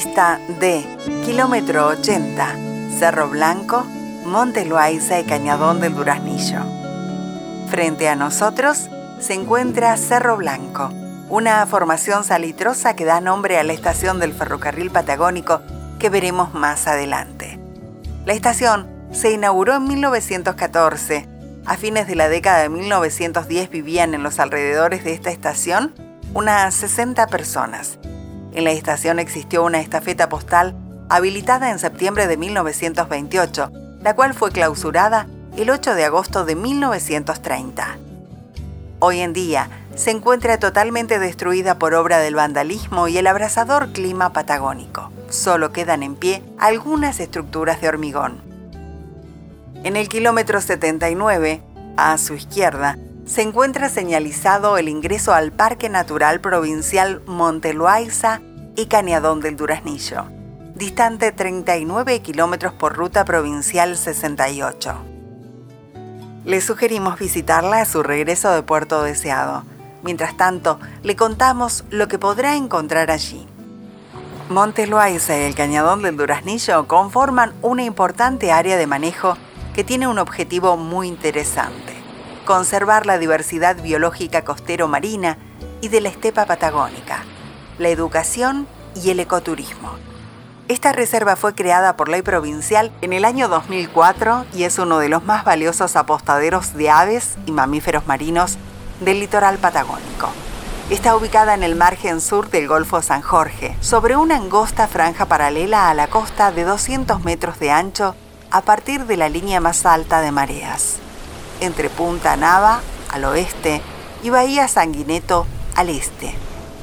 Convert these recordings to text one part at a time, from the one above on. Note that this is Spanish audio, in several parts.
Pista D, kilómetro 80, Cerro Blanco, Monte Loayza y Cañadón del Duraznillo. Frente a nosotros se encuentra Cerro Blanco, una formación salitrosa que da nombre a la estación del ferrocarril patagónico que veremos más adelante. La estación se inauguró en 1914. A fines de la década de 1910 vivían en los alrededores de esta estación unas 60 personas. En la estación existió una estafeta postal habilitada en septiembre de 1928, la cual fue clausurada el 8 de agosto de 1930. Hoy en día se encuentra totalmente destruida por obra del vandalismo y el abrasador clima patagónico. Solo quedan en pie algunas estructuras de hormigón. En el kilómetro 79, a su izquierda, se encuentra señalizado el ingreso al Parque Natural Provincial Monte Loayza y Cañadón del Duraznillo, distante 39 kilómetros por ruta provincial 68. Le sugerimos visitarla a su regreso de Puerto Deseado. Mientras tanto, le contamos lo que podrá encontrar allí. Monte Loayza y el Cañadón del Duraznillo conforman una importante área de manejo que tiene un objetivo muy interesante: conservar la diversidad biológica costero-marina y de la estepa patagónica, la educación y el ecoturismo. Esta reserva fue creada por ley provincial en el año 2004 y es uno de los más valiosos apostaderos de aves y mamíferos marinos del litoral patagónico. Está ubicada en el margen sur del Golfo San Jorge, sobre una angosta franja paralela a la costa de 200 metros de ancho a partir de la línea más alta de mareas, entre Punta Nava, al oeste, y Bahía Sanguineto, al este.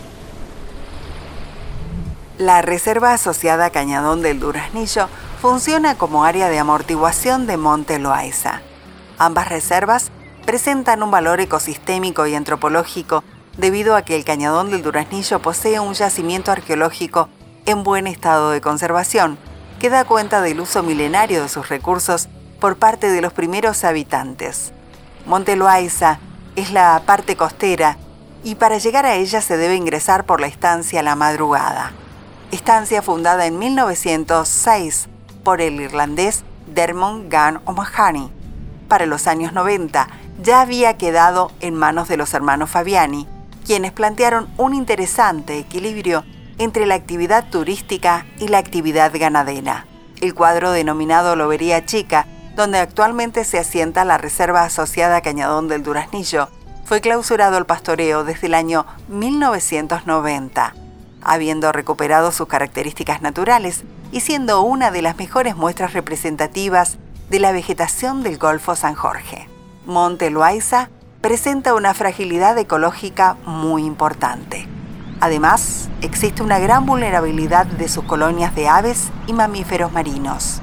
La reserva asociada a Cañadón del Duraznillo funciona como área de amortiguación de Monte Loayza. Ambas reservas presentan un valor ecosistémico y antropológico debido a que el Cañadón del Duraznillo posee un yacimiento arqueológico en buen estado de conservación, que da cuenta del uso milenario de sus recursos por parte de los primeros habitantes. Monte Loayza es la parte costera y para llegar a ella se debe ingresar por la estancia La Madrugada. Estancia fundada en 1906 por el irlandés Dermot Gan O'Mahony. Para los años 90 ya había quedado en manos de los hermanos Fabiani, quienes plantearon un interesante equilibrio entre la actividad turística y la actividad ganadera. El cuadro denominado Lobería Chica, donde actualmente se asienta la reserva asociada a Cañadón del Duraznillo, fue clausurado al pastoreo desde el año 1990, habiendo recuperado sus características naturales y siendo una de las mejores muestras representativas de la vegetación del Golfo San Jorge. Monte Loayza presenta una fragilidad ecológica muy importante. Además, existe una gran vulnerabilidad de sus colonias de aves y mamíferos marinos.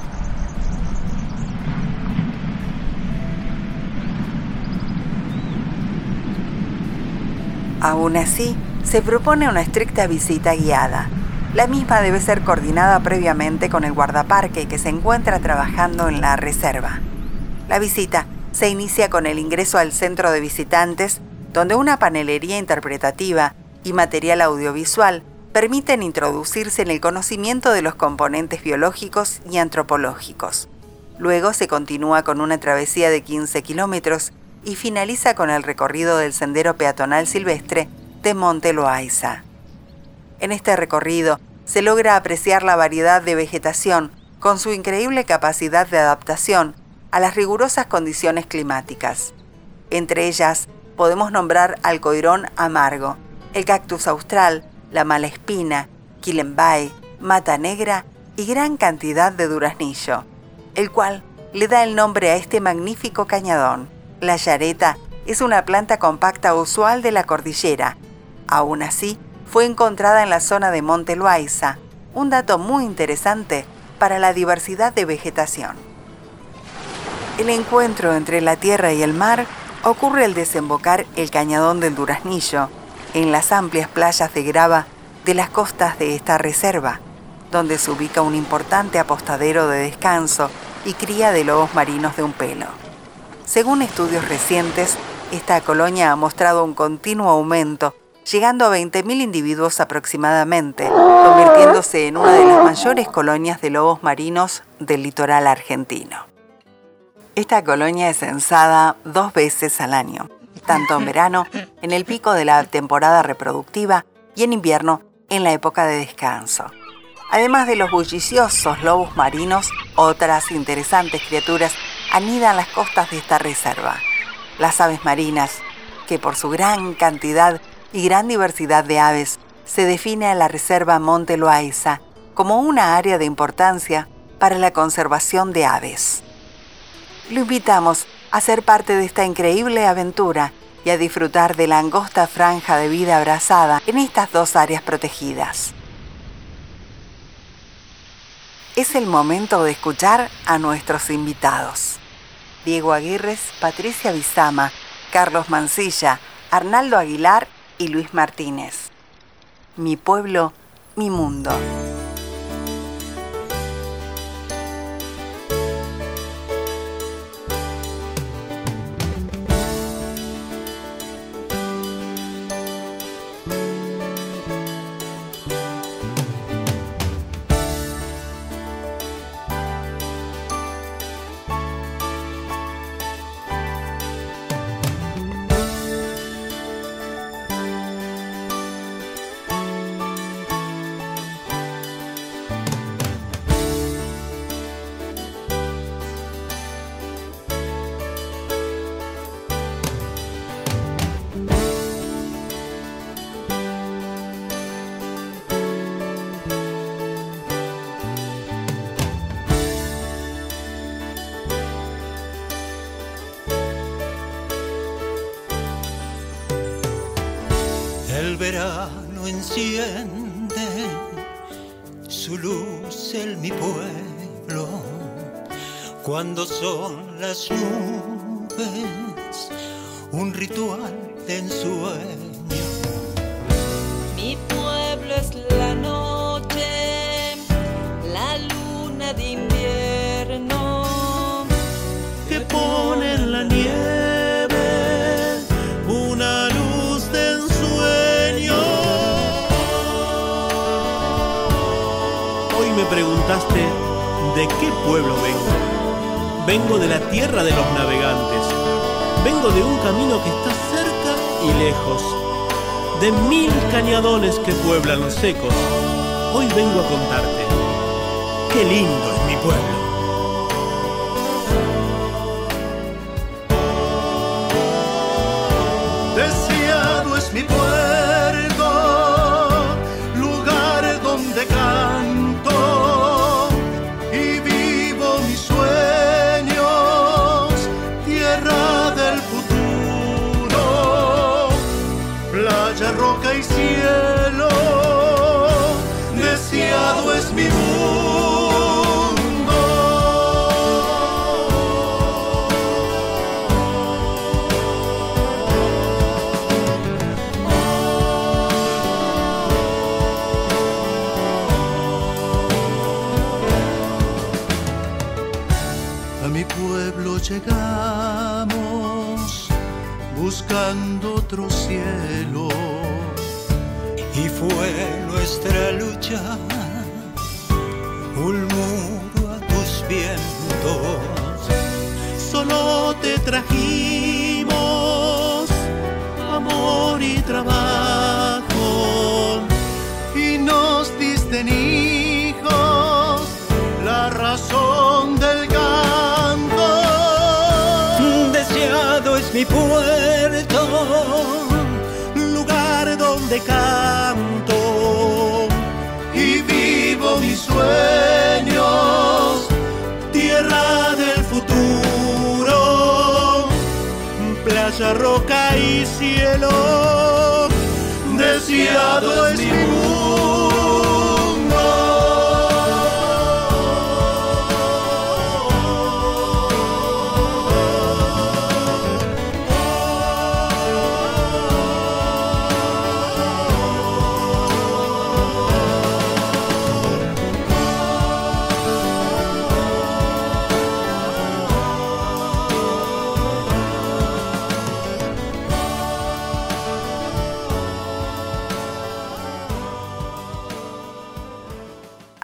Aún así, se propone una estricta visita guiada. La misma debe ser coordinada previamente con el guardaparque que se encuentra trabajando en la reserva. La visita se inicia con el ingreso al centro de visitantes, donde una panelería interpretativa y material audiovisual permiten introducirse en el conocimiento de los componentes biológicos y antropológicos. Luego se continúa con una travesía de 15 kilómetros y finaliza con el recorrido del sendero peatonal silvestre de Monte Loayza. En este recorrido se logra apreciar la variedad de vegetación con su increíble capacidad de adaptación a las rigurosas condiciones climáticas. Entre ellas podemos nombrar al coirón amargo, el cactus austral, la malespina, quilembae, mata negra y gran cantidad de duraznillo, el cual le da el nombre a este magnífico cañadón. La yareta es una planta compacta usual de la cordillera. Aún así, fue encontrada en la zona de Monte Loayza, un dato muy interesante para la diversidad de vegetación. El encuentro entre la tierra y el mar ocurre al desembocar el Cañadón del Duraznillo en las amplias playas de grava de las costas de esta reserva, donde se ubica un importante apostadero de descanso y cría de lobos marinos de un pelo. Según estudios recientes, esta colonia ha mostrado un continuo aumento llegando a 20.000 individuos aproximadamente, convirtiéndose en una de las mayores colonias de lobos marinos del litoral argentino. Esta colonia es censada 2 veces al año, tanto en verano, en el pico de la temporada reproductiva, y en invierno, en la época de descanso. Además de los bulliciosos lobos marinos, otras interesantes criaturas anidan las costas de esta reserva. Las aves marinas, que por su gran cantidad y gran diversidad de aves, se define a la Reserva Monte Loayza como una área de importancia para la conservación de aves. Lo invitamos a ser parte de esta increíble aventura y a disfrutar de la angosta franja de vida abrazada en estas 2 áreas protegidas. Es el momento de escuchar a nuestros invitados. Diego Aguirres, Patricia Bizama, Carlos Mancilla, Arnaldo Aguilar y Luis Martínez. Mi pueblo, mi mundo. El verano enciende su luz en mi pueblo, cuando son las nubes un ritual de ensueño. Mi pueblo es la noche, la luna de invierno que pone en la nieve una luz de ensueño. Hoy me preguntaste de qué pueblo vengo. Vengo de la tierra de los navegantes. Vengo de un camino que está cerca y lejos, de 1000 cañadones que pueblan los secos. Hoy vengo a contarte qué lindo es mi pueblo. Deseado es mi puerto, lugar donde canto y vivo mis sueños, tierra del futuro, playa, roca y cielo, deseado es mi mundo. A mi pueblo llegamos buscando otro cielo, y fue nuestra lucha un muro a tus vientos. Solo te trajimos amor y trabajo, y nos diste en hijos la razón del canto. Deseado es mi puerto, lugar donde canto y vivo mis sueños, tierra del futuro, playa, roca y cielo, deseado es mi mundo.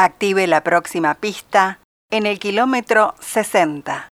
Active la próxima pista en el kilómetro 60.